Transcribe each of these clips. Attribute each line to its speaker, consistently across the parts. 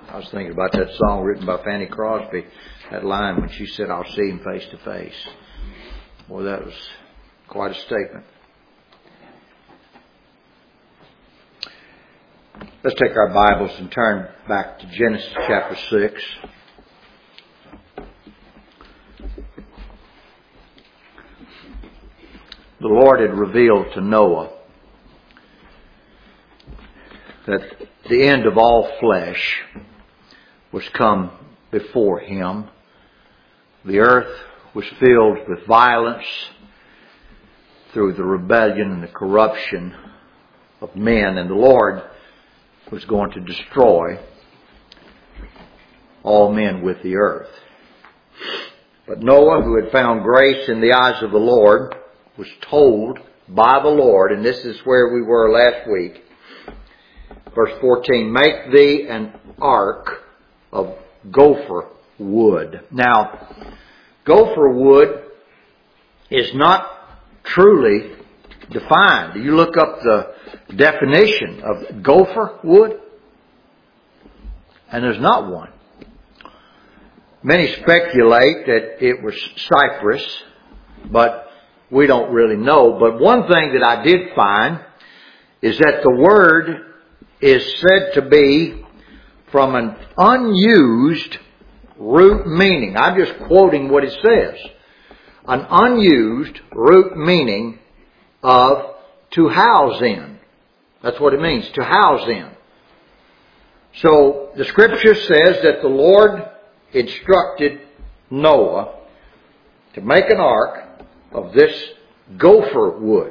Speaker 1: I was thinking about that song written by Fanny Crosby, that line when she said, "I'll see him face to face." Well, that was quite a statement. Let's take our Bibles and turn back to Genesis chapter 6. The Lord had revealed to Noah that the end of all flesh was come before him. The earth was filled with violence through the rebellion and the corruption of men, and the Lord was going to destroy all men with the earth. But Noah, who had found grace in the eyes of the Lord, was told by the Lord, and this is where we were last week, verse 14, "Make thee an ark of gopher wood." Now, gopher wood is not truly defined. You look up the definition of gopher wood, and there's not one. Many speculate that it was cypress, but we don't really know. But one thing that I did find is that the word is said to be from an unused root meaning. I'm just quoting what it says. An unused root meaning of to house in. That's what it means, to house in. So the scripture says that the Lord instructed Noah to make an ark of this gopher wood.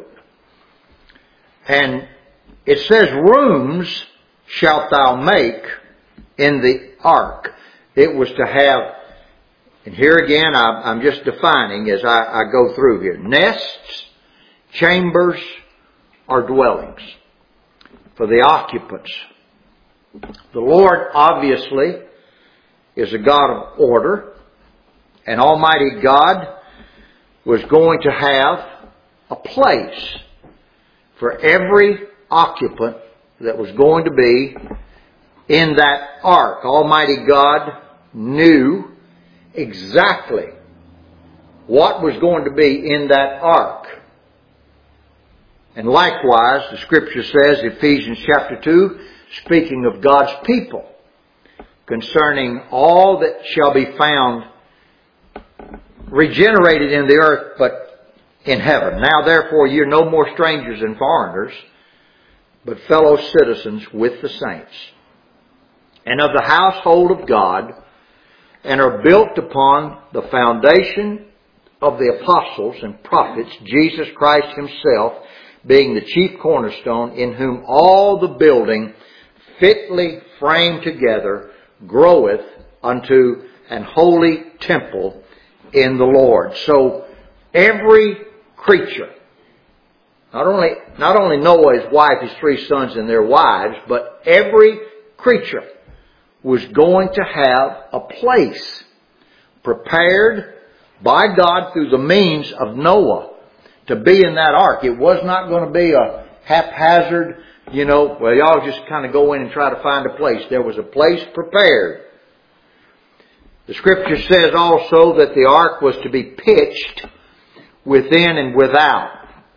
Speaker 1: And it says, "Rooms shalt thou make in the ark." It was to have, and here again I'm just defining as I go through here, nests, chambers, or dwellings for the occupants. The Lord obviously is a God of order, and Almighty God was going to have a place for every occupant that was going to be in that ark. Almighty God knew exactly what was going to be in that ark. And likewise, the scripture says, Ephesians chapter 2, speaking of God's people, concerning all that shall be found regenerated in the earth, but in heaven. Now therefore you're no more strangers and foreigners, but fellow citizens with the saints, and of the household of God, and are built upon the foundation of the apostles and prophets, Jesus Christ himself being the chief cornerstone, in whom all the building fitly framed together groweth unto an holy temple in the Lord. So every creature, not only Noah, his wife, his 3 sons and their wives, but every creature was going to have a place prepared by God through the means of Noah to be in that ark. It was not going to be a haphazard, well, y'all just kind of go in and try to find a place. There was a place prepared. The scripture says also that the ark was to be pitched within and without.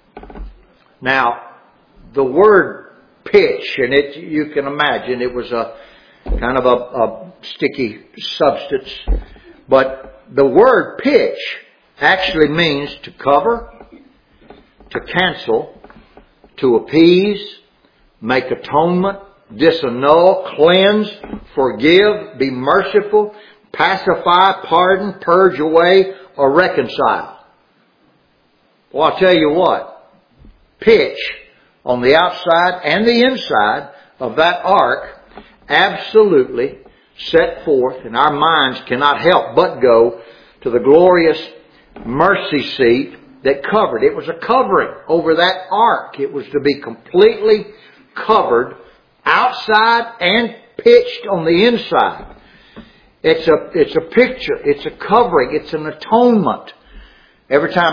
Speaker 1: Now, the word pitch, and you can imagine it was a kind of a sticky substance, but the word pitch actually means to cover, to cancel, to appease, make atonement, disannul, cleanse, forgive, be merciful, pacify, pardon, purge away, or reconcile. Well, I'll tell you what, pitch on the outside and the inside of that ark absolutely set forth, and our minds cannot help but go to the glorious mercy seat that covered. It was a covering over that ark. It was to be completely covered outside and pitched on the inside. It's a picture. It's a covering. It's an atonement. Every time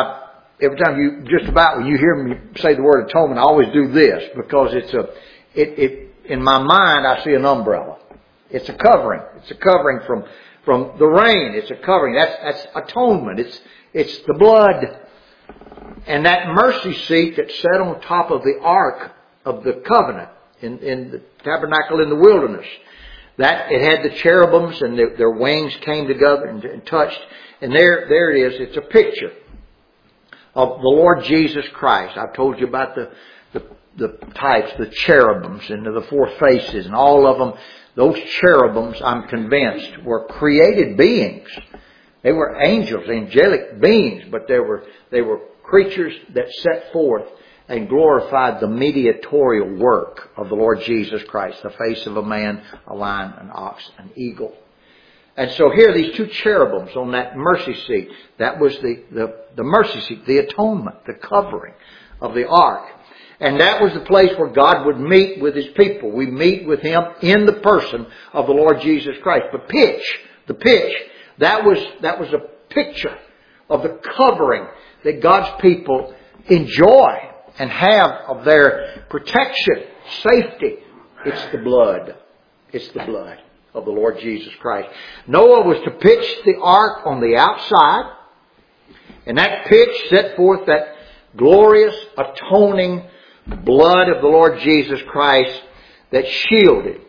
Speaker 1: when you hear me say the word atonement, I always do this because in my mind I see an umbrella. It's a covering. It's a covering from the rain. It's a covering. That's atonement. It's the blood. And that mercy seat that sat on top of the ark of the covenant in the tabernacle in the wilderness, that it had the cherubims and their wings came together and touched. And there it is. It's a picture of the Lord Jesus Christ. I've told you about the types, the cherubims and the four faces and all of them. Those cherubims, I'm convinced, were created beings. They were angels, angelic beings, but they were creatures that set forth and glorified the mediatorial work of the Lord Jesus Christ, the face of a man, a lion, an ox, an eagle. And so here, these two cherubims on that mercy seat, that was the mercy seat, the atonement, the covering of the ark. And that was the place where God would meet with His people. We meet with Him in the person of the Lord Jesus Christ. But the pitch, that was a picture of the covering that God's people enjoy and have of their protection, safety. It's the blood. It's the blood of the Lord Jesus Christ. Noah was to pitch the ark on the outside, and that pitch set forth that glorious atoning blood of the Lord Jesus Christ that shielded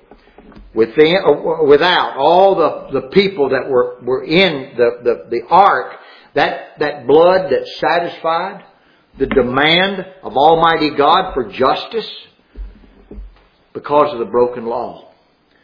Speaker 1: without all the people that were in the ark, that blood that satisfied the demand of Almighty God for justice because of the broken law.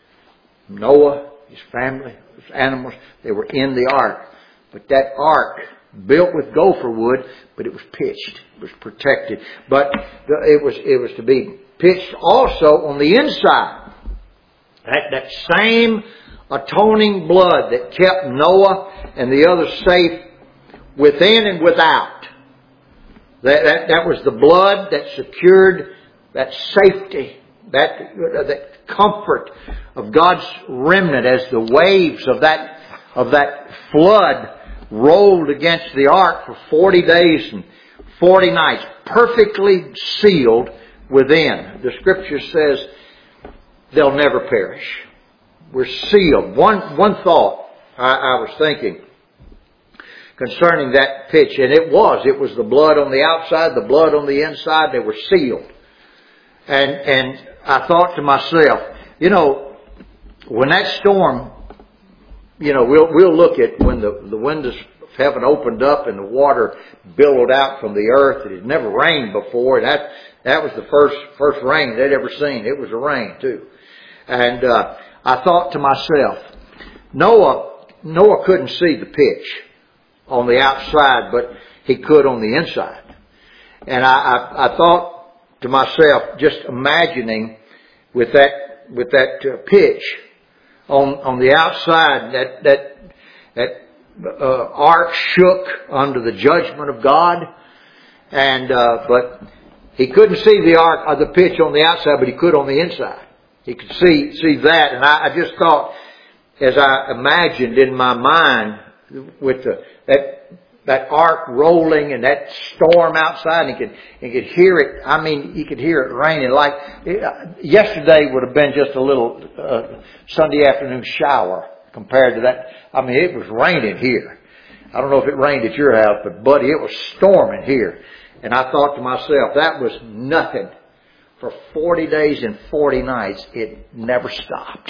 Speaker 1: Noah, his family, his animals, they were in the ark. But that ark, built with gopher wood, but it was pitched. It was protected. But it was to be pitched also on the inside. That same atoning blood that kept Noah and the others safe within and without. That was the blood that secured that safety, that comfort of God's remnant as the waves of that flood rolled against the ark for 40 days and 40 nights, perfectly sealed within. The Scripture says they'll never perish. We're sealed. One thought I was thinking concerning that pitch, and it was the blood on the outside, the blood on the inside. They were sealed. And I thought to myself, when that storm, we'll look at when the windows of heaven opened up and the water billowed out from the earth. It had never rained before. That was the first rain they'd ever seen. It was a rain too. And I thought to myself, Noah couldn't see the pitch on the outside, but he could on the inside. And I thought to myself, just imagining with that pitch on the outside, that ark shook under the judgment of God, and but he couldn't see the ark or the pitch on the outside, but he could on the inside. He could see that, and I just thought, as I imagined in my mind with that ark rolling and that storm outside, and he could hear it. I mean, you could hear it raining. Yesterday would have been just a little Sunday afternoon shower compared to that. I mean, it was raining here. I don't know if it rained at your house, but buddy, it was storming here. And I thought to myself, that was nothing. For 40 days and 40 nights, it never stopped.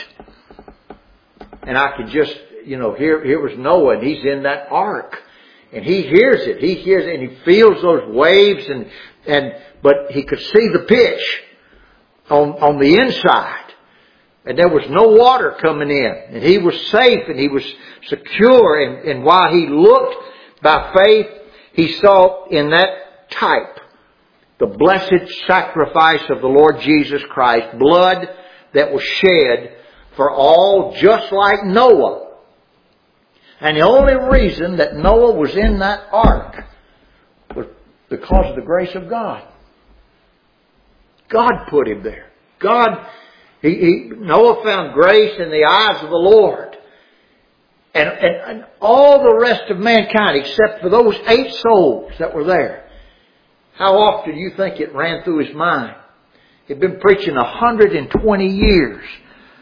Speaker 1: And I could just, here was Noah, and he's in that ark. And he hears it. He hears it, and he feels those waves, but he could see the pitch on the inside. And there was no water coming in. And he was safe, and he was secure. And while he looked by faith, he saw in that type the blessed sacrifice of the Lord Jesus Christ, blood that was shed for all, just like Noah. And the only reason that Noah was in that ark was because of the grace of God. God put him there. Noah found grace in the eyes of the Lord. And all the rest of mankind, except for those 8 souls that were there, how often do you think it ran through his mind? He'd been preaching 120 years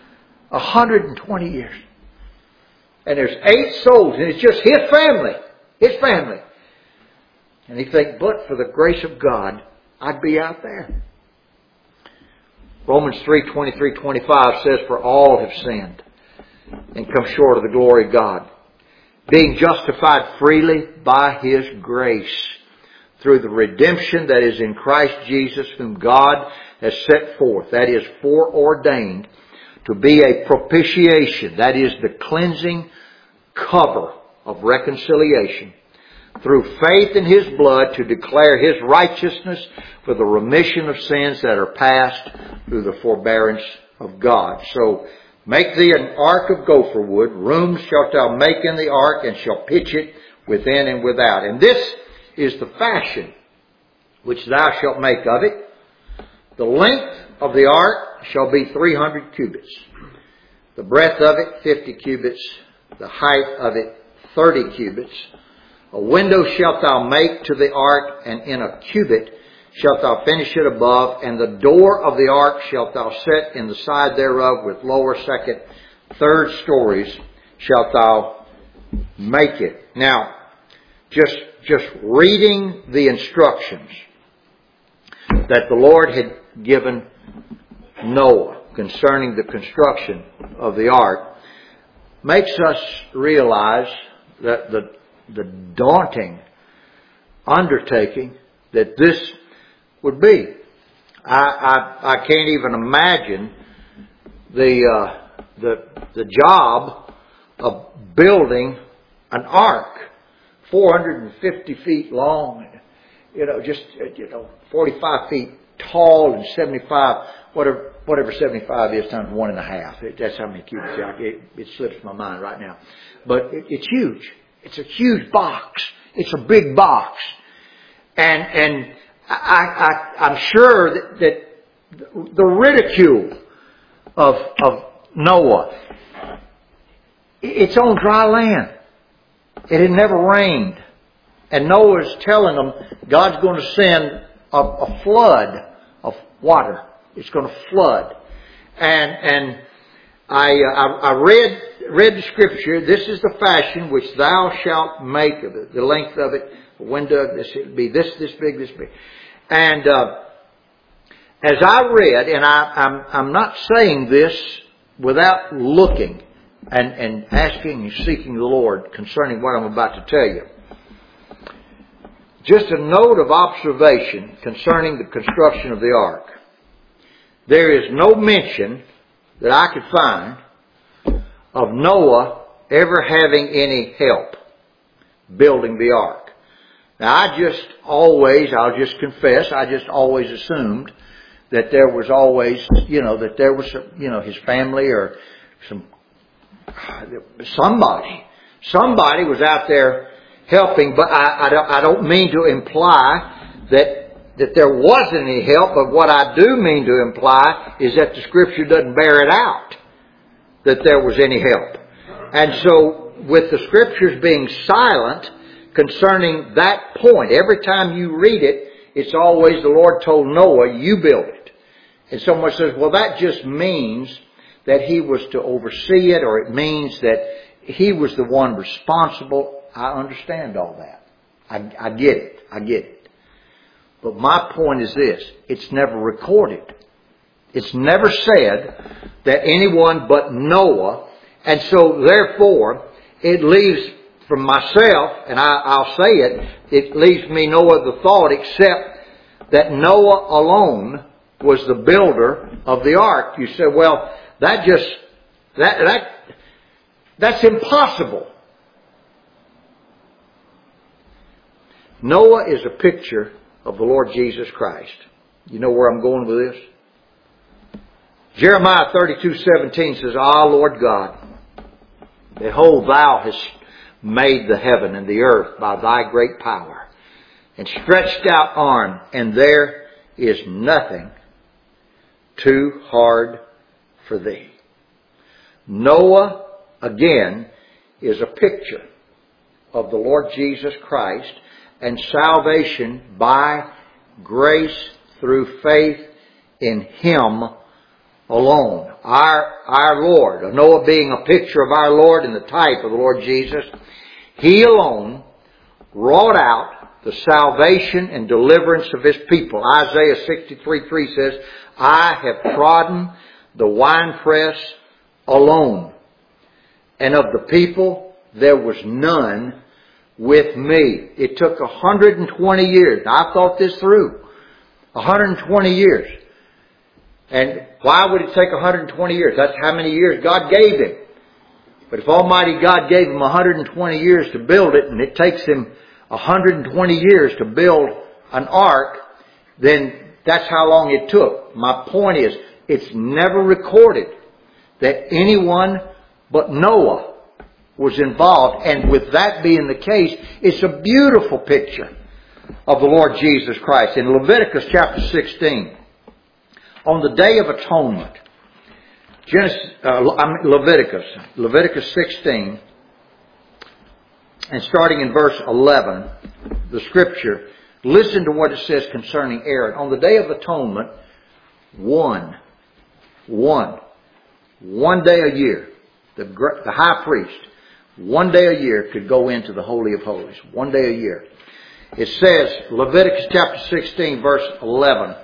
Speaker 1: 120 years. And there's 8 souls, and it's just his family. His family. And he thinks, but for the grace of God, I'd be out there. Romans 3:23-25 says, for all have sinned and come short of the glory of God, being justified freely by His grace through the redemption that is in Christ Jesus, whom God has set forth, that is, foreordained, to be a propitiation, that is, the cleansing cover of reconciliation, through faith in His blood to declare His righteousness for the remission of sins that are past through the forbearance of God. So, make thee an ark of gopher wood, rooms shalt thou make in the ark, and shall pitch it within and without. And this is the fashion which thou shalt make of it. The length of the ark shall be 300 cubits. The breadth of it 50 cubits. The height of it 30 cubits. A window shalt thou make to the ark, and in a cubit shalt thou finish it above, and the door of the ark shalt thou set in the side thereof with lower, second, third stories shalt thou make it. Now, just reading the instructions that the Lord had given Noah concerning the construction of the ark makes us realize that the daunting undertaking that this would be. I can't even imagine the job of building an ark 450 feet long, just 45 feet tall and 75, whatever 75 is times 1.5. That's how many cubits. It slips my mind right now. But it's huge. It's a huge box. It's a big box. And I'm sure that the ridicule of Noah, it's on dry land. It had never rained. And Noah's telling them God's going to send a flood of water. It's going to flood. And I read the scripture. This is the fashion which thou shalt make of it. The length of it, the window, this it'll be this big, this big. And as I read, and I'm not saying this without looking and asking and seeking the Lord concerning what I'm about to tell you. Just a note of observation concerning the construction of the ark. There is no mention that I could find of Noah ever having any help building the ark. Now I'll just confess, I just always assumed that there was always, that there was, his family or somebody was out there helping, but I don't mean to imply that there wasn't any help, but what I do mean to imply is that the Scripture doesn't bear it out that there was any help. And so, with the Scriptures being silent concerning that point, every time you read it, it's always the Lord told Noah, you build it. And someone says, well, that just means that he was to oversee it, or it means that he was the one responsible. I understand all that. I get it. But my point is this. It's never recorded. It's never said that anyone but Noah. And so, therefore, it leaves from myself, and I'll say it leaves me no other thought except that Noah alone was the builder of the ark. You say, well, that's impossible. Noah is a picture of the Lord Jesus Christ. You know where I'm going with this? Jeremiah 32:17 says, Ah, Lord God, behold, thou hast made the heaven and the earth by thy great power, and stretched out arm, and there is nothing too hard for thee. Noah, again, is a picture of the Lord Jesus Christ and salvation by grace through faith in Him alone, our Lord, Noah being a picture of our Lord and the type of the Lord Jesus, He alone wrought out the salvation and deliverance of His people. Isaiah 63:3 says, I have trodden the winepress alone, and of the people there was none with me. It took 120 years. Now, I thought this through. 120 years. And why would it take 120 years? That's how many years God gave him. But if Almighty God gave him 120 years to build it, and it takes him 120 years to build an ark, then that's how long it took. My point is, it's never recorded that anyone but Noah was involved. And with that being the case, it's a beautiful picture of the Lord Jesus Christ. In Leviticus chapter 16, on the Day of Atonement, Leviticus 16, and starting in verse 11, the Scripture, listen to what it says concerning Aaron. On the Day of Atonement, one day a year, the high priest, one day a year could go into the Holy of Holies. One day a year. It says, Leviticus chapter 16, verse 11,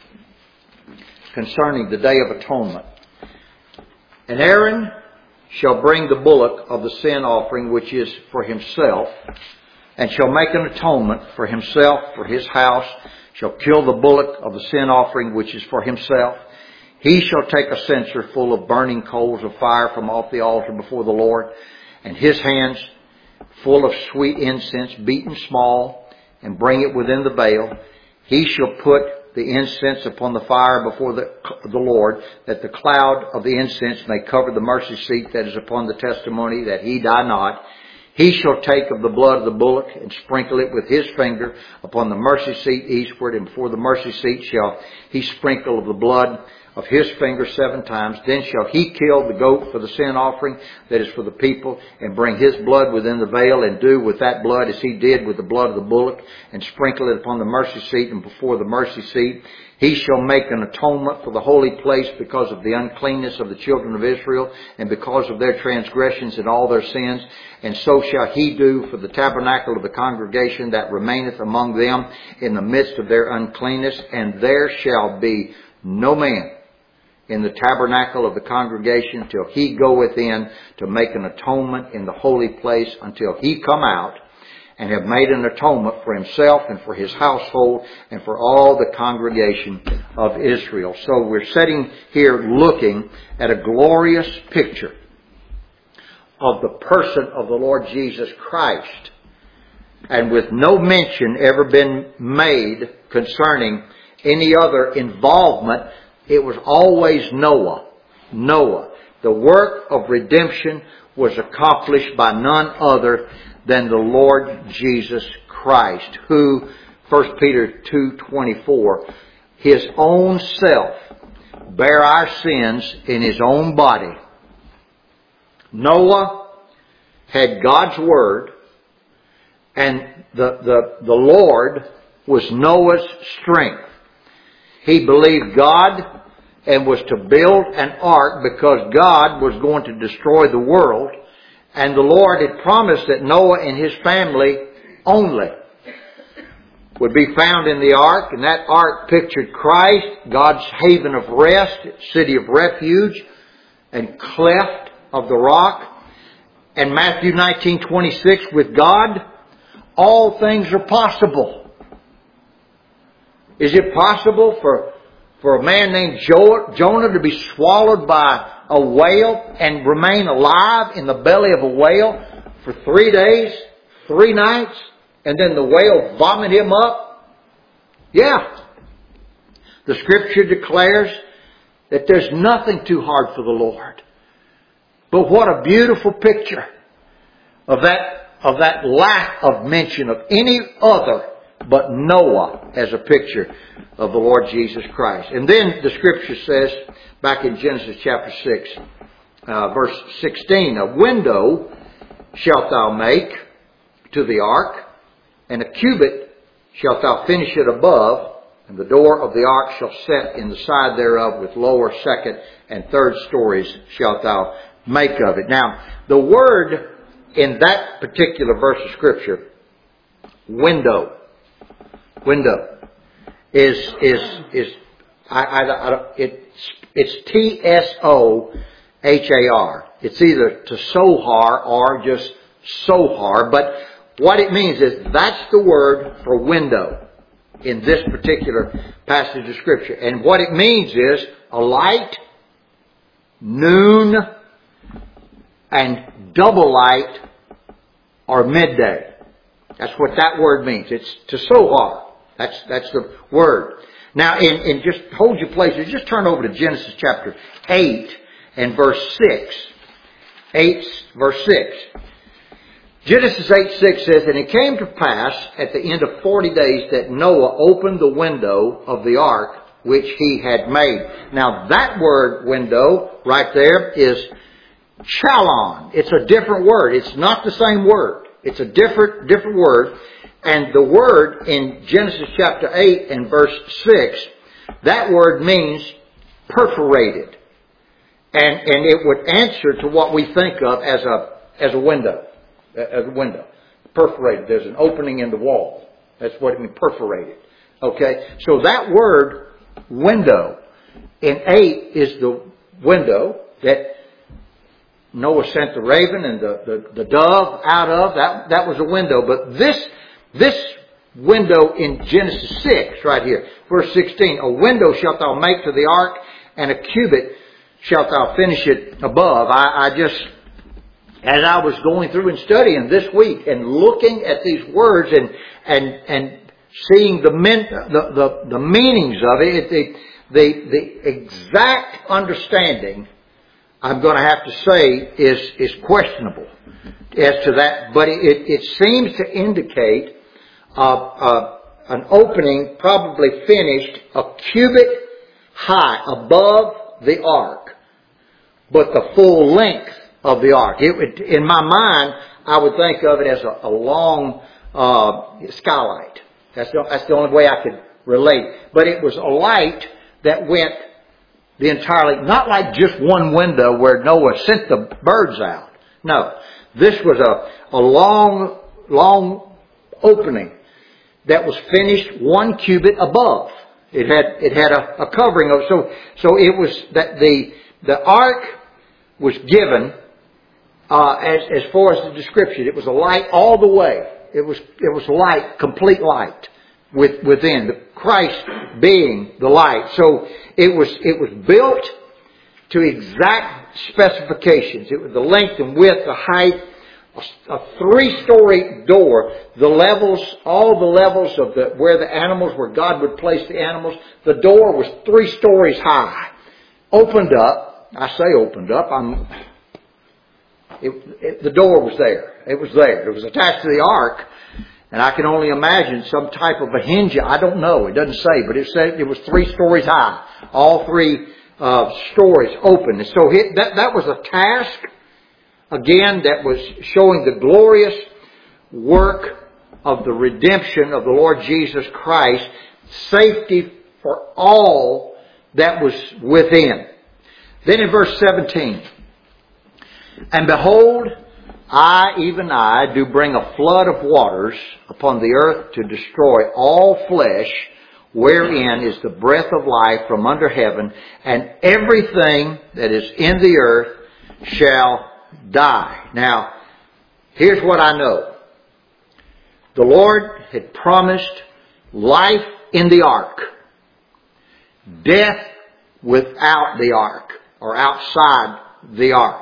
Speaker 1: concerning the Day of Atonement. And Aaron shall bring the bullock of the sin offering, which is for himself, and shall make an atonement for himself, for his house, shall kill the bullock of the sin offering, which is for himself. He shall take a censer full of burning coals of fire from off the altar before the Lord, and his hands full of sweet incense, beaten small, and bring it within the veil. He shall put the incense upon the fire before the Lord, that the cloud of the incense may cover the mercy seat that is upon the testimony, that he die not. He shall take of the blood of the bullock and sprinkle it with his finger upon the mercy seat eastward, and before the mercy seat shall he sprinkle of the blood of his finger 7 times. Then shall he kill the goat for the sin offering that is for the people, and bring his blood within the veil, and do with that blood as he did with the blood of the bullock, and sprinkle it upon the mercy seat and before the mercy seat. He shall make an atonement for the holy place because of the uncleanness of the children of Israel, and because of their transgressions and all their sins. And so shall he do for the tabernacle of the congregation that remaineth among them in the midst of their uncleanness. And there shall be no man in the tabernacle of the congregation till he goeth in to make an atonement in the holy place, until he come out and have made an atonement for himself and for his household and for all the congregation of Israel. So we're sitting here looking at a glorious picture of the person of the Lord Jesus Christ, and with no mention ever been made concerning any other involvement. It was always Noah. The work of redemption was accomplished by none other than the Lord Jesus Christ, who, 1 Peter 2:24, his own self bare our sins in his own body. Noah had God's Word, and the Lord was Noah's strength. He believed God and was to build an ark because God was going to destroy the world. And the Lord had promised that Noah and his family only would be found in the ark. And that ark pictured Christ, God's haven of rest, city of refuge, and cleft of the rock. And Matthew 19:26, with God, all things are possible. Is it possible for a man named Jonah to be swallowed by a whale and remain alive in the belly of a whale for 3 days, 3 nights, and then the whale vomit him up? Yeah. The Scripture declares that there's nothing too hard for the Lord. But what a beautiful picture of that lack of mention of any other but Noah as a picture of the Lord Jesus Christ. And then the Scripture says, back in Genesis chapter 6, verse 16, a window shalt thou make to the ark, and a cubit shalt thou finish it above, And the door of the ark shall set in the side thereof, with lower, second, and third stories shalt thou make of it. Now, the word in that particular verse of Scripture, window, is it's T-S-O-H-A-R. It's either to sohar or just sohar, but what it means is that's the word for window in this particular passage of Scripture. And what it means is a light, noon, and double light, or midday. That's what that word means. It's to sohar. That's the word. Now, in just hold your places, just turn over to Genesis chapter 8 and verse 6. 8 verse 6. Genesis 8:6 says, "And it came to pass at the end of 40 days that Noah opened the window of the ark which he had made." Now that word window right there is chalon. It's a different word. It's not the same word. It's a different word. And the word in Genesis chapter 8 and verse 6, that word means perforated. And it would answer to what we think of as a window. As a window. Perforated. There's an opening in the wall. That's what it means, perforated. Okay? So that word, window, in 8 is the window that Noah sent the raven and the dove out of. That was a window. But this window in Genesis 6, right here, verse 16, "A window shalt thou make to the ark, and a cubit shalt thou finish it above." I just, as I was going through and studying this week and looking at these words and seeing the meanings of it, the exact understanding, I'm going to have to say, is questionable as to that. But it seems to indicate an opening probably finished a cubit high above the ark, but the full length of the ark. In my mind, I would think of it as a long skylight. That's the only way I could relate. But it was a light that went the entire, not like just one window where Noah sent the birds out. No, this was a long opening that was finished 1 cubit above. It had a covering of, so it was that the ark was given as far as the description. It was a light all the way. It was light, complete light within, the Christ being the light. So it was built to exact specifications. It was the length and width, the height, a 3-story door, all the levels of where the animals, where God would place the animals. The door was 3 stories high. Opened up. I say opened up. The door was there. It was there. It was attached to the ark. And I can only imagine some type of a hinge. I don't know. It doesn't say. But it said it was 3 stories high. All 3 stories open. And so that was a task, again, that was showing the glorious work of the redemption of the Lord Jesus Christ. Safety for all that was within. Then in verse 17. "And behold, I, even I, do bring a flood of waters upon the earth to destroy all flesh, wherein is the breath of life from under heaven, and everything that is in the earth shall die." Now, here's what I know. The Lord had promised life in the ark, death without the ark, or outside the ark.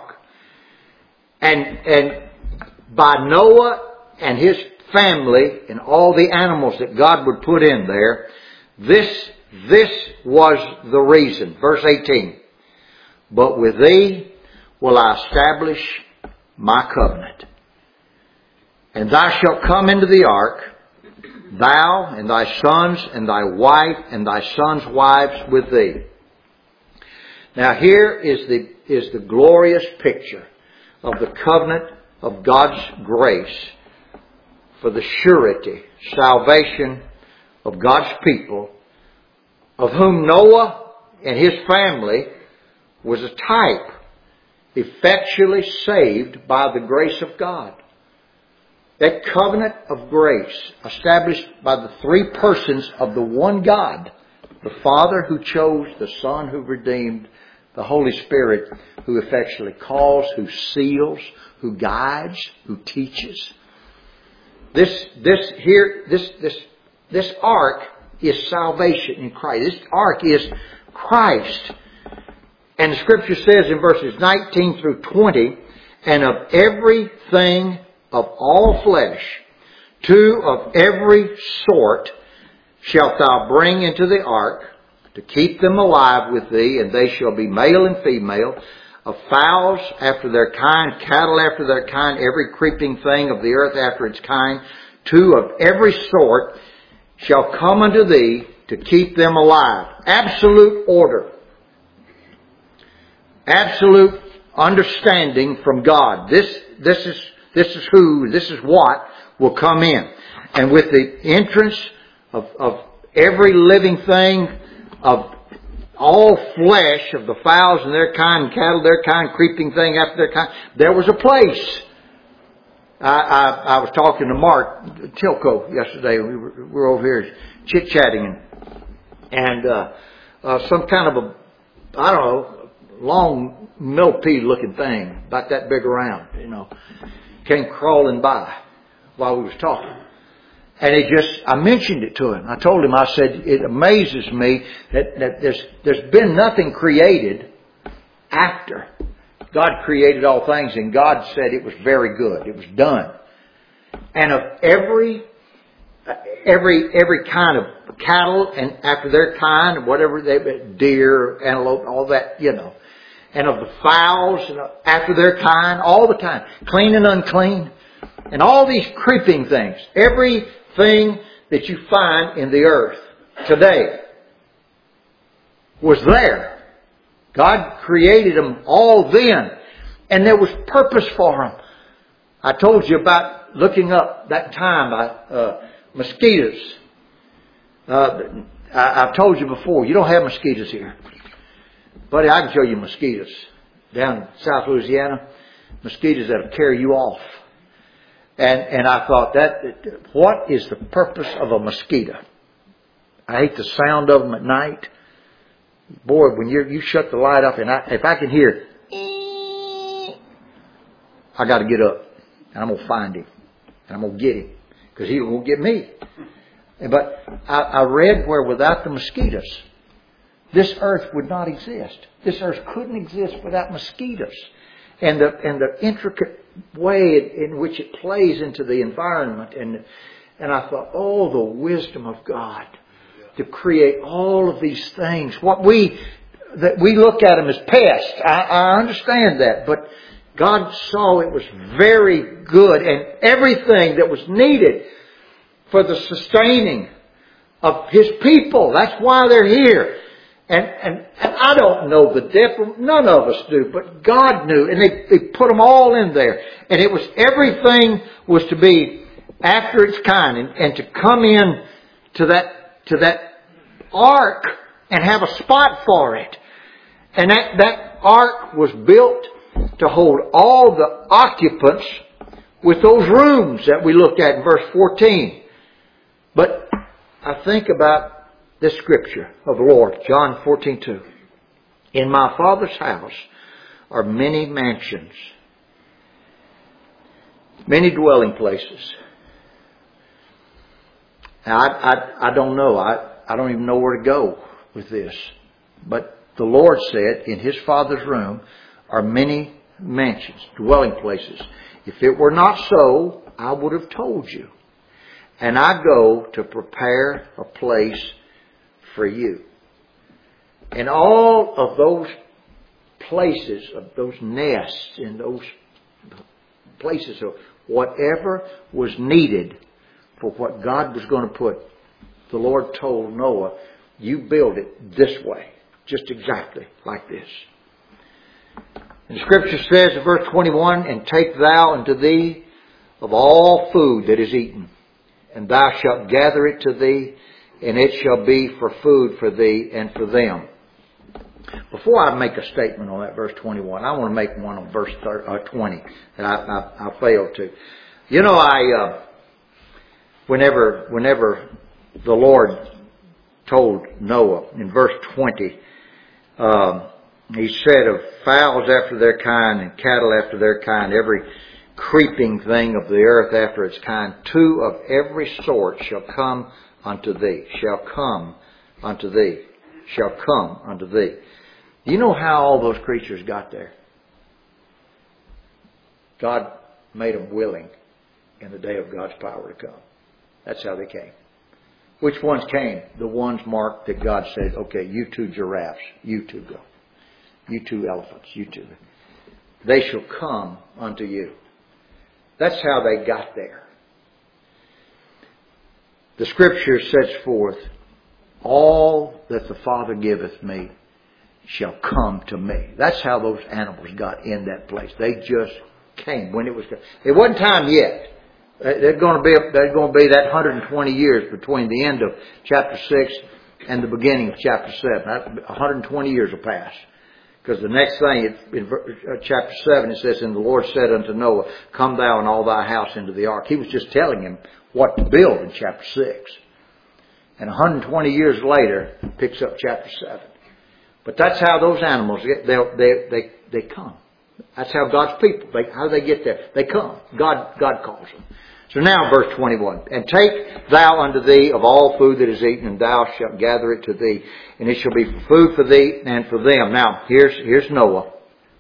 Speaker 1: And by Noah and his family and all the animals that God would put in there, this was the reason. Verse 18. "But with thee will I establish my covenant. And thou shalt come into the ark, thou and thy sons and thy wife and thy sons' wives with thee." Now here is the glorious picture of the covenant of God's grace for the surety, salvation of God's people of whom Noah and his family was a type, effectually saved by the grace of God. That covenant of grace established by the three persons of the one God, the Father who chose, the Son who redeemed, the Holy Spirit who effectually calls, who seals, who guides, who teaches. This ark is salvation in Christ. This ark is Christ. And the Scripture says in verses 19 through 20, and of everything of all flesh, 2 of every sort shalt thou bring into the ark, to keep them alive with thee, and they shall be male and female, of fowls after their kind, cattle after their kind, every creeping thing of the earth after its kind, 2 of every sort shall come unto thee to keep them alive. Absolute order. Absolute understanding from God. This is what will come in. And with the entrance of every living thing, of all flesh, of the fowls and their kind, cattle their kind, creeping thing after their kind, there was a place. I was talking to Mark Tilco yesterday. We were over here chit-chatting and some kind of a, I don't know, long millipede looking thing, about that big around, came crawling by while we was talking. And I mentioned it to him. I told him, I said, it amazes me that there's been nothing created after God created all things, and God said it was very good. It was done. And of every kind of cattle, and after their kind, whatever deer, antelope, all that, and of the fowls, and after their kind, all the kind, clean and unclean, and all these creeping things, everything that you find in the earth today was there. God created them all then, and there was purpose for them. I told you about looking up that time mosquitoes. I've told you before, you don't have mosquitoes here. Buddy, I can show you mosquitoes. Down in South Louisiana, mosquitoes that'll carry you off. And I thought, what is the purpose of a mosquito? I hate the sound of them at night. Boy, when you shut the light off, and if I can hear, I got to get up, and I'm going to find him, and I'm going to get him, because he won't get me. But I read where without the mosquitoes, this earth would not exist. This earth couldn't exist without mosquitoes, and the intricate way in which it plays into the environment, and I thought, oh, the wisdom of God to create all of these things. We look at them as pests. I understand that, but God saw it was very good, and everything that was needed for the sustaining of His people. That's why they're here. And I don't know the depth. None of us do, but God knew, and they put them all in there. And it was, everything was to be after its kind, and to come in to that ark and have a spot for it. And that ark was built to hold all the occupants with those rooms that we looked at in verse 14. But I think about this scripture of the Lord, John 14:2. In my Father's house are many mansions, many dwelling places. Now, I don't know. I don't even know where to go with this. But the Lord said, in His Father's room are many mansions, dwelling places. If it were not so, I would have told you. And I go to prepare a place for you. And all of those places, of those nests, and those places of whatever was needed for what God was going to put, the Lord told Noah, you build it this way, just exactly like this. And the scripture says in verse 21, and take thou unto thee of all food that is eaten, and thou shalt gather it to thee and it shall be for food for thee and for them. Before I make a statement on that verse 21, I want to make one on verse 20 that I failed to. You know, whenever the Lord told Noah in verse 20, He said, of fowls after their kind and cattle after their kind, every creeping thing of the earth after its kind, two of every sort shall come unto thee, shall come unto thee, shall come unto thee. Do you know how all those creatures got there? God made them willing in the day of God's power to come. That's how they came. Which ones came? The ones marked that God said, okay, you two giraffes, you two go. You two elephants, you two. They shall come unto you. That's how they got there. The Scripture sets forth, all that the Father giveth me shall come to me. That's how those animals got in that place. They just came when it was. It wasn't time yet. There's going to be that 120 years between the end of chapter 6 and the beginning of chapter 7. 120 years will pass. Because the next thing, in chapter 7, it says, and the Lord said unto Noah, come thou and all thy house into the ark. He was just telling him what to build in chapter 6. And 120 years later, picks up chapter 7. But that's how those animals, they come. That's how God's people, how do they get there? They come. God calls them. So now verse 21. And take thou unto thee of all food that is eaten, and thou shalt gather it to thee, and it shall be for food for thee and for them. Now, here's Noah.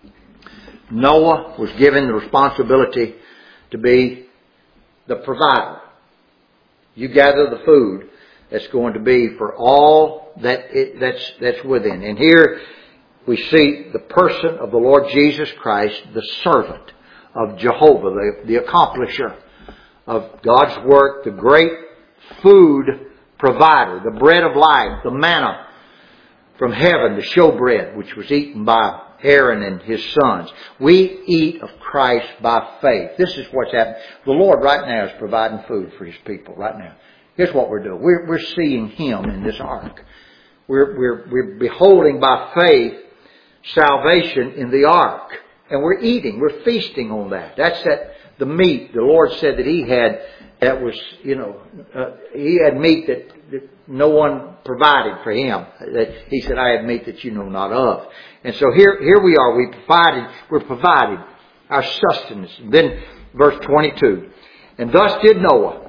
Speaker 1: Noah was given the responsibility to be the provider. You gather the food that's going to be for all that's within. And here we see the person of the Lord Jesus Christ, the servant of Jehovah, the accomplisher of God's work, the great food provider, the bread of life, the manna from heaven, the showbread, which was eaten by Aaron and his sons. We eat of Christ by faith. This is what's happening. The Lord right now is providing food for His people right now. Here's what we're doing. We're seeing Him in this ark. We're beholding by faith salvation in the ark. And we're eating. We're feasting on that. That's the meat. The Lord said that He had, that was, He had meat that no one provided for Him. That He said, I have meat that you know not of. And so here we are. We're provided our sustenance. Then verse 22. And thus did Noah.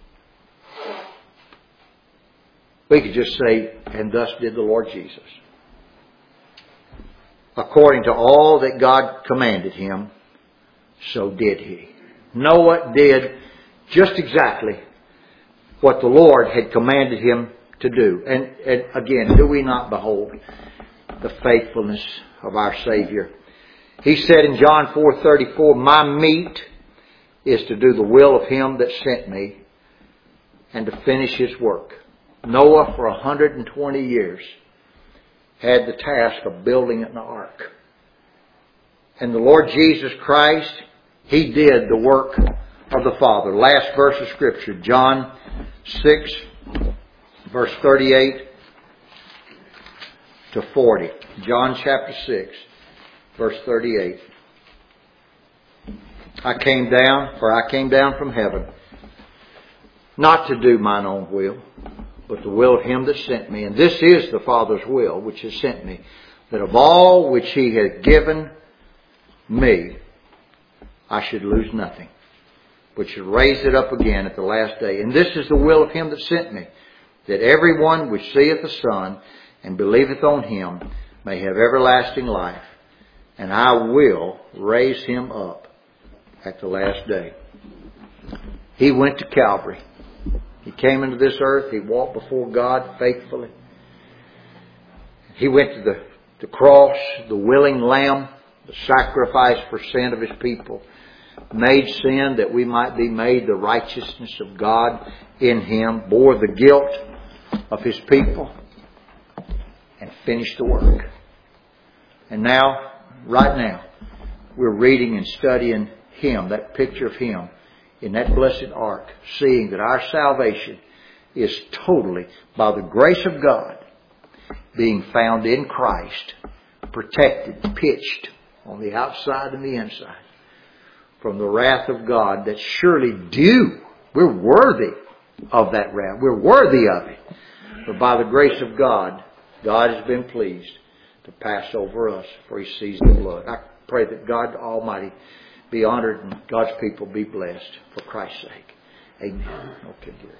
Speaker 1: We could just say, and thus did the Lord Jesus. According to all that God commanded him, so did he. Noah did just exactly what the Lord had commanded him to do. And again, do we not behold the faithfulness of our Savior? He said in John 4:34, my meat is to do the will of Him that sent me and to finish His work. Noah, for 120 years, had the task of building an ark. And the Lord Jesus Christ, He did the work of the Father. Last verse of Scripture, John 6, verse 38 to 40. John chapter 6, verse 38. I came down from heaven, not to do mine own will, but the will of Him that sent me. And this is the Father's will which has sent me, that of all which He hath given me, I should lose nothing, but should raise it up again at the last day. And this is the will of Him that sent me, that every one which seeth the Son and believeth on Him may have everlasting life, and I will raise him up at the last day. He went to Calvary. He came into this earth. He walked before God faithfully. He went to the cross, the willing lamb, the sacrifice for sin of His people, made sin that we might be made the righteousness of God in Him, bore the guilt of His people, and finished the work. And now, right now, we're reading and studying Him, that picture of Him, in that blessed ark, seeing that our salvation is totally, by the grace of God, being found in Christ, protected, pitched on the outside and the inside from the wrath of God that's surely due. We're worthy of that wrath. We're worthy of it. But by the grace of God, God has been pleased to pass over us, for He sees the blood. I pray that God Almighty be honored and God's people be blessed for Christ's sake. Amen. Okay, dear.